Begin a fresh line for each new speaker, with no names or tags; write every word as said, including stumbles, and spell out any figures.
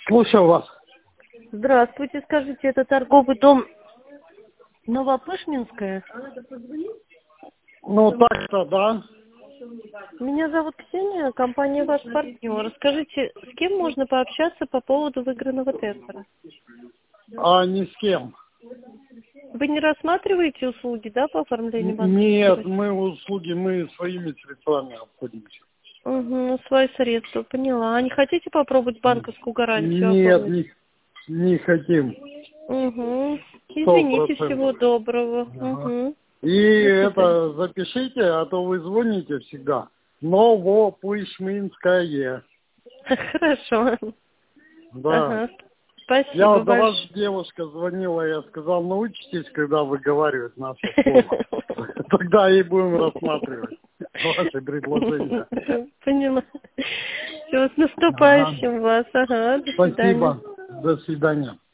Слушаю вас.
Здравствуйте, скажите, это торговый дом Новопышминская?
Ну, так-то, да.
Меня зовут Ксения, компания «Ваш партнер». Скажите, с кем можно пообщаться по поводу выигранного тендера?
А ни с кем.
Вы не рассматриваете услуги, да, по оформлению
Н-
банковских
Нет,
средств?
мы услуги, мы своими средствами обходимся.
Угу, свои средства, поняла. А не хотите попробовать банковскую гарантию
Нет,
оформить?
не, не хотим.
Угу.
Сто
Извините, всего
процентов.
доброго.
Ага.
Угу.
И
До свидания.
это запишите, а то вы звоните всегда. Новопышминская.
Хорошо.
Да.
Ага.
Я
Спасибо
вот до вас
большое.
девушка звонила, я сказал, научитесь, когда выговаривать наше слово. Тогда и будем рассматривать ваши предложения.
Поняла. Все, с
Ага.
наступающим вас. Ага, до свидания.
Спасибо. До свидания.